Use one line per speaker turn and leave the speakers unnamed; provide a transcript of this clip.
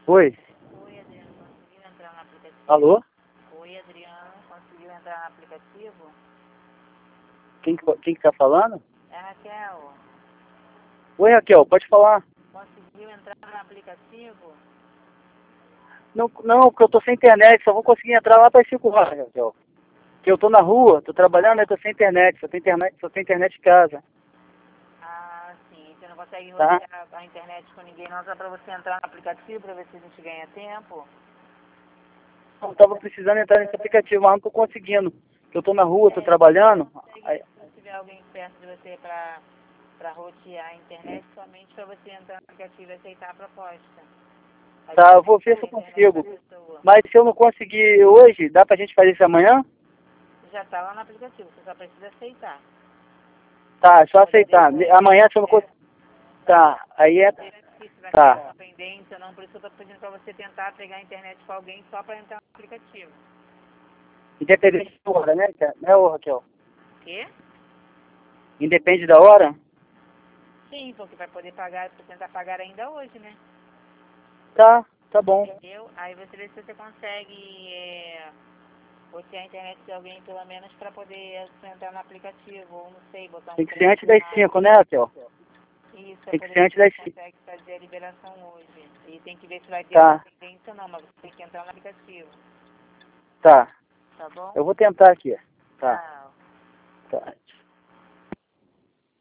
Oi.
Oi, Adriano, conseguiu entrar no aplicativo?
Alô?
Oi, Adriano, conseguiu entrar no aplicativo?
Quem que tá falando?
É a Raquel.
Oi, Raquel, pode falar.
Conseguiu entrar no aplicativo?
Não, não, porque eu tô sem internet, só vou conseguir entrar lá para as 5 horas, Raquel. Porque eu tô na rua, tô trabalhando, né? Tô sem internet, só tem internet em casa.
Ah, sim. Você não consegue
Tá?
rotear a internet com ninguém não, só para você entrar no aplicativo para ver se a gente ganha tempo?
Eu tava precisando entrar nesse aplicativo, mas não tô conseguindo. Porque eu tô na rua, tô
É,
trabalhando.
consegue
Aí,
se tiver alguém perto de você para rotear a internet, somente para você entrar no aplicativo e aceitar a proposta. A
tá,
gente
eu vou ver
a
se eu
internet da
consigo.
pessoa.
Mas se eu não conseguir hoje, dá pra gente fazer isso amanhã?
Já está lá no aplicativo, você só precisa aceitar.
Tá, é só aceitar.
Verdadeiro
Amanhã se eu não conseguir. Tá, aí é.
é difícil, vai criar
Tá.
uma pendência, não, por isso eu estou pedindo para você tentar pegar a internet com alguém só para entrar no aplicativo.
Independente da hora, né, né, ô Raquel?
Quê?
Independe da hora?
Sim, porque vai poder pagar, você tentar pagar ainda hoje, né?
Tá bom.
Entendeu? Aí você vê se você consegue rotear a internet de alguém, pelo menos, para poder entrar no aplicativo, ou não sei, botar um
Tem que ser
preço
antes das
lá.
5, né, Raquel?
Isso, para
Tem que
poder
ser
ver
antes
se você
das 5.
consegue fazer a liberação hoje. E tem que ver se vai ter alguma
Tá,
pendência ou não, mas você tem que entrar no aplicativo.
tá.
Tá bom?
Eu vou tentar aqui. Tá,
Tchau.
tá.